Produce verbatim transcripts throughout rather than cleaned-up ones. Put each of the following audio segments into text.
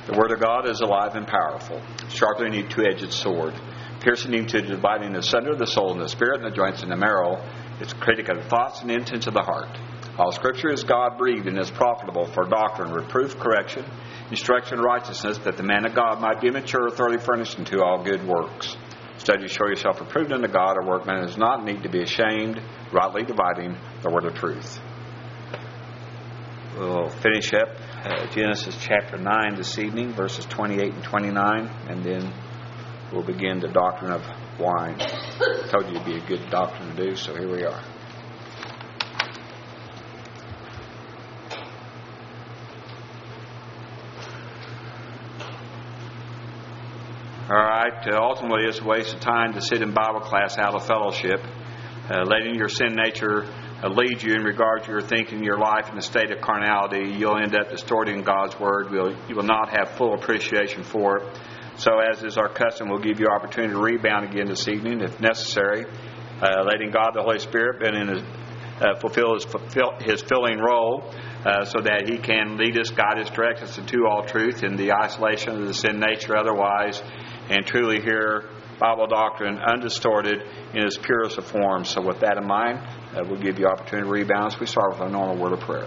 The Word of God is alive and powerful, sharper than any two-edged sword, piercing into dividing asunder the soul and the spirit and the joints and the marrow. It's a critic of the thoughts and intents of the heart. All Scripture is God-breathed and is profitable for doctrine, reproof, correction, instruction, and righteousness, that the man of God might be mature, thoroughly furnished unto all good works. Study to show yourself approved unto God, a workman does not need to be ashamed, rightly dividing the word of truth. We'll finish up uh, Genesis chapter nine this evening, verses twenty-eight and twenty-nine, and then we'll begin the doctrine of wine. I told you it'd be a good doctrine to do, so here we are. All right, uh, ultimately it's a waste of time to sit in Bible class out of fellowship, uh, letting your sin nature uh, lead you in regard to your thinking, your life in a state of carnality. You'll end up distorting God's Word. We'll, you will not have full appreciation for it. So as is our custom, we'll give you opportunity to rebound again this evening if necessary, uh, letting God the Holy Spirit been in his, uh, fulfill his, fulfill his filling role uh, so that He can lead us, guide us, direct us into all truth in the isolation of the sin nature otherwise, and truly hear Bible doctrine undistorted in its purest of form. So with that in mind, uh, we'll give you opportunity to rebound as we start with a normal word of prayer.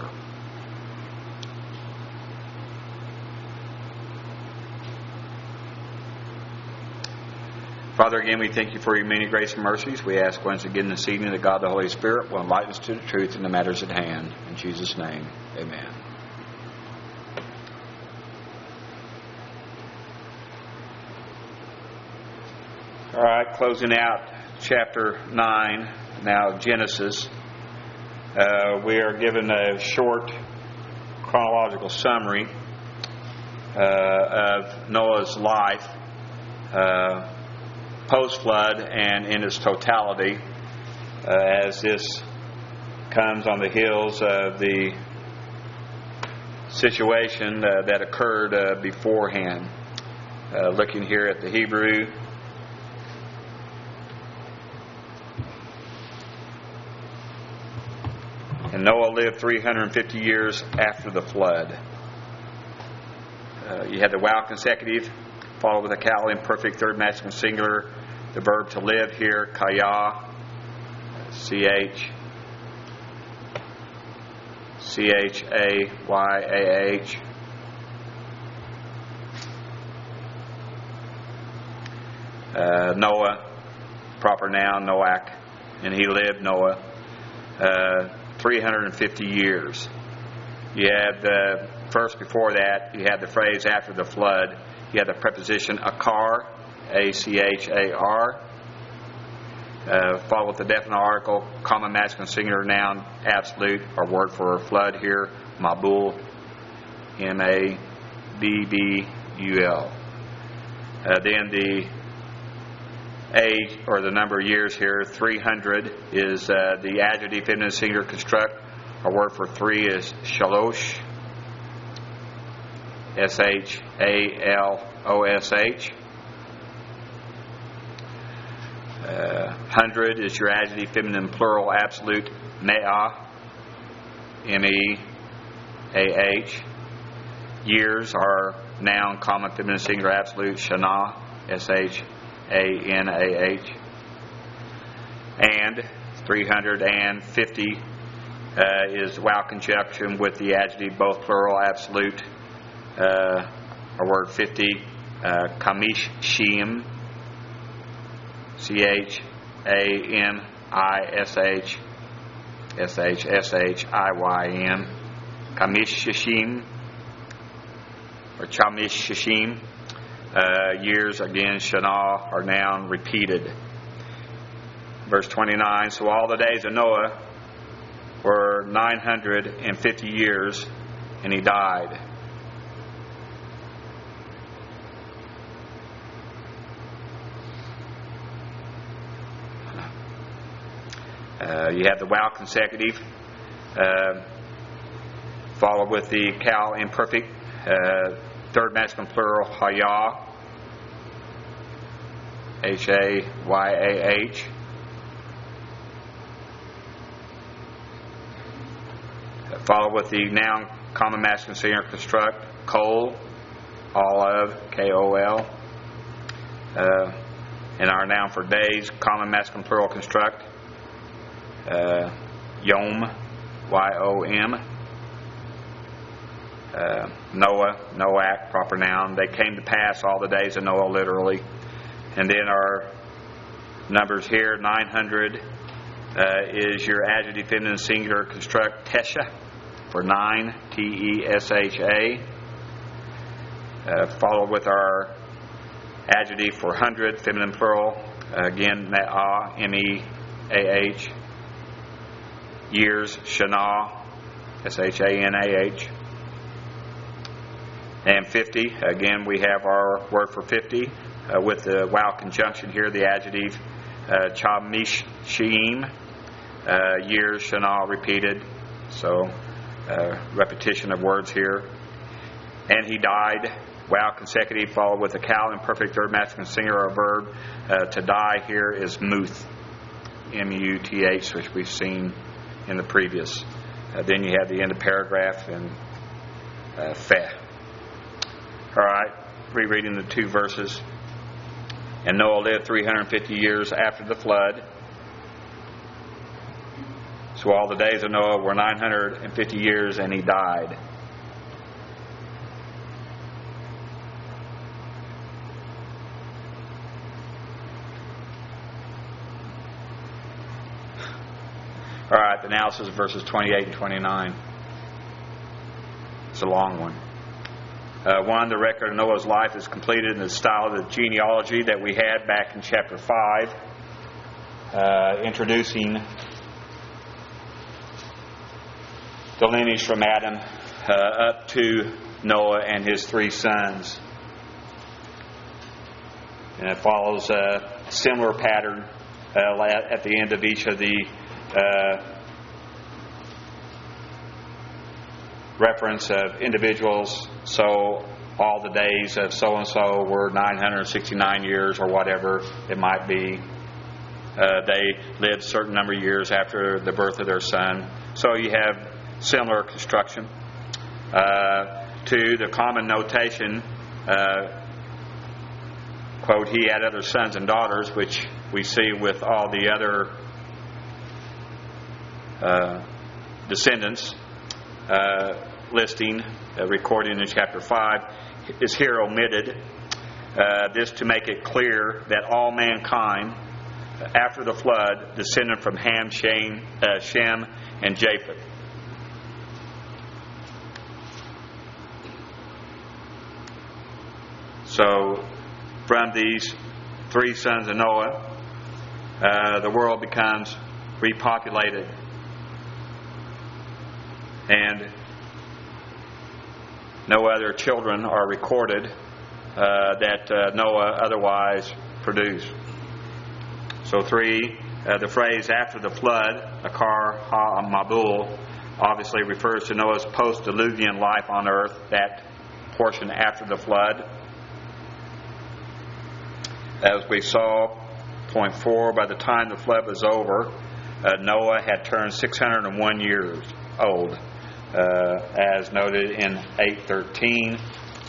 Father, again, we thank you for your many grace and mercies. We ask once again this evening that God the Holy Spirit will enlighten us to the truth in the matters at hand. In Jesus' name, amen. All right, closing out chapter nine, now Genesis. Uh, we are given a short chronological summary uh, of Noah's life uh, post-flood and in its totality, uh, as this comes on the heels of the situation uh, that occurred uh, beforehand. Uh, looking here at the Hebrew, and Noah lived three hundred fifty years after the flood. Uh, you had the wow consecutive, followed with a cal imperfect third masculine singular. The verb to live here, kaya, C H, C H A Y A H. Uh, Noah, proper noun, Noach, and he lived, Noah, uh, three hundred fifty years. You had the first before that, you had the phrase after the flood. You had the preposition akar, A C H A R, uh, followed with the definite article, common masculine singular noun, absolute, or word for flood here, mabul, M A B B U L. Uh, then the age, or the number of years here, three hundred, is uh, the adjective feminine singular construct. Our word for three is shalosh, S H A L O S H. Uh, hundred is your adjective feminine plural absolute, me'ah, M E A H. Years are noun common feminine singular absolute, shana, S H A N A H. And three hundred fifty uh, is wow conjunction with the adjective both plural absolute, uh, our word fifty, uh, kamishim, C H A M I S H S H S H I Y M, kamishishim, or chamishishim. Uh, years, again, shana, or noun, repeated. Verse twenty-nine, so all the days of Noah were nine hundred fifty years, and he died. Uh, you have the wow consecutive, uh, followed with the cal imperfect, uh, third masculine plural, haya, H A Y A H. Followed with the noun common masculine singular construct, kol, all of, K O L. Uh, and our noun for days, common masculine plural construct, uh, Yom, Y O M. Uh, Noah, Noach, proper noun. They came to pass all the days of Noah, literally. And then our numbers here, nine hundred uh, is your adjective feminine singular construct, Tesha, for nine, T E S H A. Uh, followed with our adjective for hundred, feminine plural, uh, again, Me'ah, M E A H. Years, Shana, S H A N A H. And fifty, again, we have our word for fifty uh, with the wow conjunction here, the adjective uh, Chamishim, uh, years, Shana, repeated. So, uh, repetition of words here. And he died, wow consecutive, followed with a cal, imperfect third masculine singular verb. Uh, to die here is muth, M U T H, which we've seen in the previous. Uh, then you have the end of paragraph and uh, feh. All right, rereading the two verses. And Noah lived three hundred fifty years after the flood. So all the days of Noah were nine hundred fifty years, and he died. All right, the analysis of verses twenty-eight and twenty-nine. It's a long one. Uh, one, the record of Noah's life is completed in the style of the genealogy that we had back in chapter five, uh, introducing the lineage from Adam uh, up to Noah and his three sons. And it follows a similar pattern uh, at the end of each of the uh, reference of individuals. So all the days of so-and-so were nine hundred sixty-nine years or whatever it might be. Uh, they lived a certain number of years after the birth of their son. So you have similar construction. Uh, two, the common notation, uh, quote, he had other sons and daughters, which we see with all the other uh, descendants. Uh, listing, uh, recording in chapter five, is here omitted. Uh, this to make it clear that all mankind, uh, after the flood, descended from Ham, Shem, uh, Shem, and Japheth. So, from these three sons of Noah, uh, the world becomes repopulated. And no other children are recorded uh, that uh, Noah otherwise produced. So three, uh, the phrase after the flood, Akar ha-mabul, obviously refers to Noah's post-diluvian life on earth, that portion after the flood. As we saw, point four, by the time the flood was over, uh, Noah had turned six hundred one years old. Uh, as noted in eight thirteen,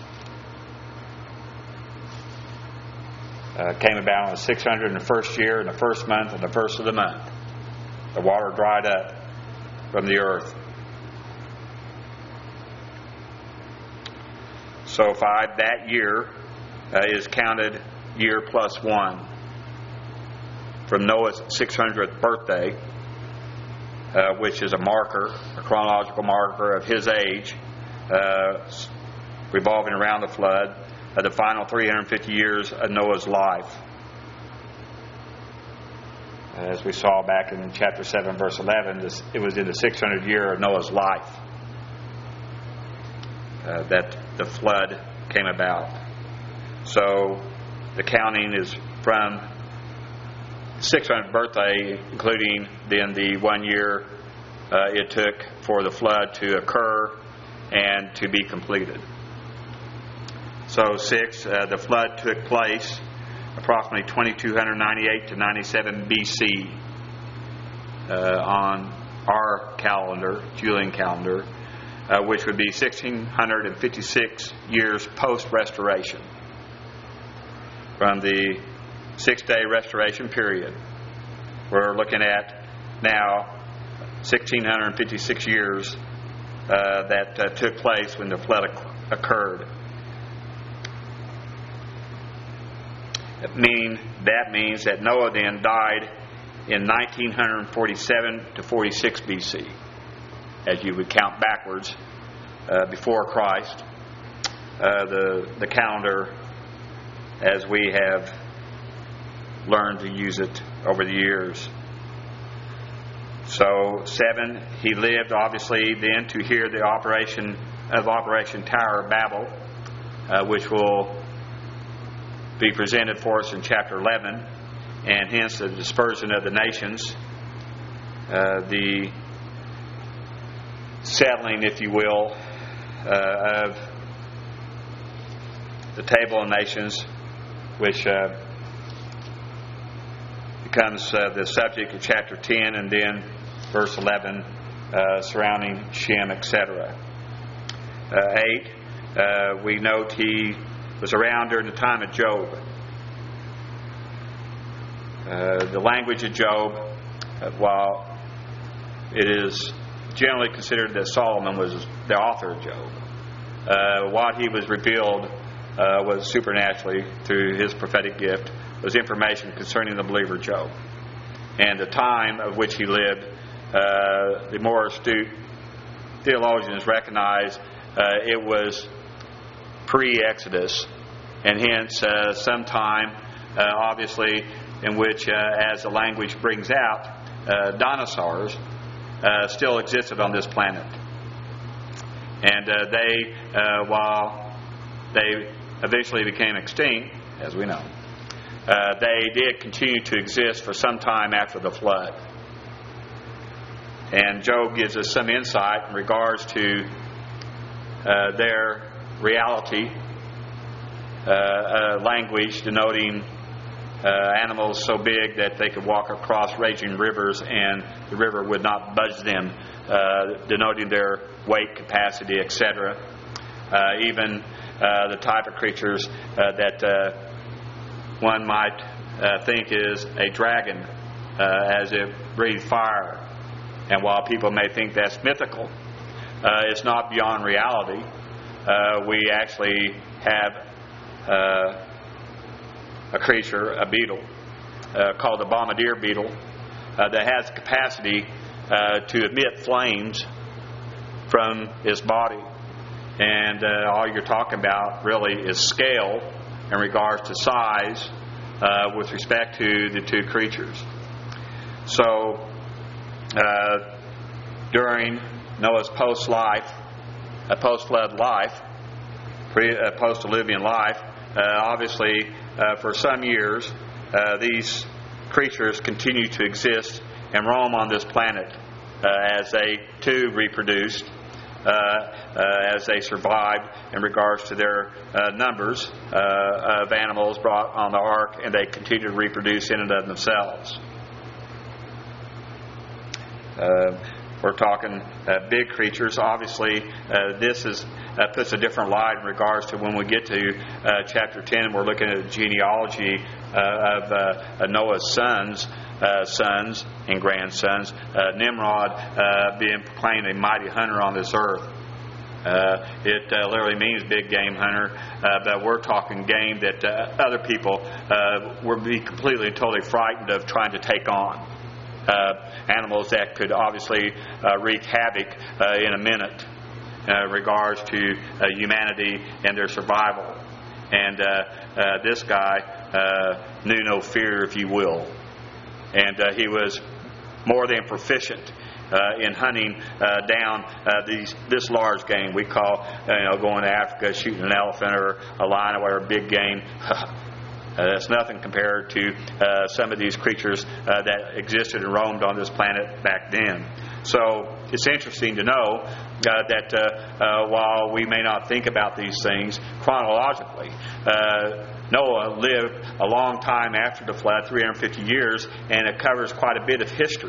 uh, came about in the six hundred first year, in the first month, and the first of the month. The water dried up from the earth. So five, that year uh, is counted year plus one. From Noah's six hundredth birthday, Uh, which is a marker, a chronological marker of his age, uh, revolving around the flood, uh, the final three hundred fifty years of Noah's life. As we saw back in chapter seven, verse eleven, this, it was in the six hundredth year of Noah's life uh, that the flood came about. So the counting is from six hundredth birthday, including then the one year uh, it took for the flood to occur and to be completed. So six, uh, the flood took place approximately twenty-two ninety-eight to ninety-seven B C uh, on our calendar, Julian calendar. uh, which would be one thousand six hundred fifty-six years post-restoration. From the six-day restoration period, we're looking at now one thousand six hundred fifty-six years uh, that uh, took place when the flood occurred. It mean, that means that Noah then died in nineteen forty-seven to forty-six B C, as you would count backwards uh, before Christ, uh, the, the calendar as we have learned to use it over the years. So, seven, he lived obviously then to hear the operation of Operation Tower of Babel, uh, which will be presented for us in chapter eleven, and hence the dispersion of the nations, uh, the settling, if you will, uh, of the table of nations, which uh, becomes uh, the subject of chapter ten, and then verse eleven uh, surrounding Shem, et cetera. Uh, eight, uh, we note he was around during the time of Job. Uh, the language of Job, uh, while it is generally considered that Solomon was the author of Job, uh, what he was revealed uh, was supernaturally through his prophetic gift, was information concerning the believer Job. And the time of which he lived, uh, the more astute theologians recognize uh, it was pre-Exodus, and hence uh, sometime, uh, obviously, in which, uh, as the language brings out, uh, dinosaurs uh, still existed on this planet. And uh, they, uh, while they eventually became extinct, as we know, uh, they did continue to exist for some time after the flood. And Job gives us some insight in regards to uh, their reality, uh, uh, language denoting uh, animals so big that they could walk across raging rivers and the river would not budge them, uh, denoting their weight capacity, et cetera. Uh, even uh, the type of creatures uh, that uh, one might uh, think is a dragon, uh, as it breathed fire. And while people may think that's mythical, uh, it's not beyond reality. Uh, we actually have uh, a creature, a beetle, uh, called the bombardier beetle, uh, that has capacity uh, to emit flames from its body. And uh, all you're talking about really is scale in regards to size uh, with respect to the two creatures. So, uh, during Noah's post-life, a post-flood life, pre, uh, post-Diluvian life, uh, obviously uh, for some years uh, these creatures continue to exist and roam on this planet uh, as they too reproduced, uh, uh, as they survived in regards to their uh, numbers uh, of animals brought on the ark, and they continue to reproduce in and of themselves. Uh, we're talking uh, big creatures. Obviously, uh, this is uh, puts a different light in regards to when we get to uh, chapter ten, and we're looking at the genealogy uh, of uh, Noah's sons, uh, sons and grandsons. Uh, Nimrod uh, being proclaimed a mighty hunter on this earth. Uh, it uh, literally means big game hunter, uh, but we're talking game that uh, other people uh, would be completely and totally frightened of trying to take on. Uh, animals that could obviously uh, wreak havoc uh, in a minute in uh, regards to uh, humanity and their survival. And uh, uh, this guy uh, knew no fear, if you will. And uh, he was more than proficient uh, in hunting uh, down uh, these this large game. We call, uh, you know, going to Africa, shooting an elephant or a lion or a big game. Uh, that's nothing compared to uh, some of these creatures uh, that existed and roamed on this planet back then. So it's interesting to know uh, that uh, uh, while we may not think about these things chronologically, uh, Noah lived a long time after the flood, three hundred fifty years, and it covers quite a bit of history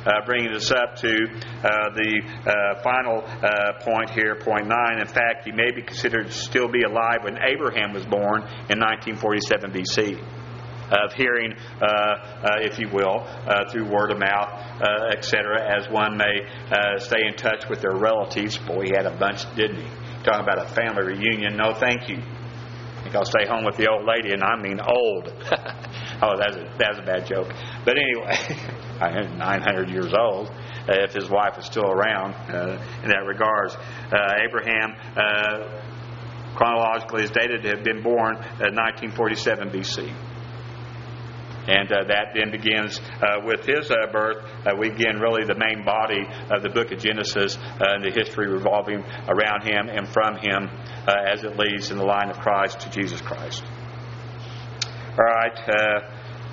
uh, bringing us up to uh, the uh, final uh, point here, point nine. In fact, he may be considered to still be alive when Abraham was born in nineteen forty-seven B C Of hearing, uh, uh, if you will, uh, through word of mouth, uh, et cetera, as one may uh, stay in touch with their relatives. Boy, he had a bunch, didn't he? Talking about a family reunion. No, thank you. I think I'll stay home with the old lady, and I mean old. Oh, that's a, that's a bad joke. But anyway, nine hundred years old, uh, if his wife was still around uh, in that regards. Uh, Abraham, uh, chronologically, is dated to have been born in nineteen forty-seven B C And uh, that then begins uh, with his uh, birth. Uh, we begin really the main body of the book of Genesis uh, and the history revolving around him and from him uh, as it leads in the line of Christ to Jesus Christ. All right. Uh,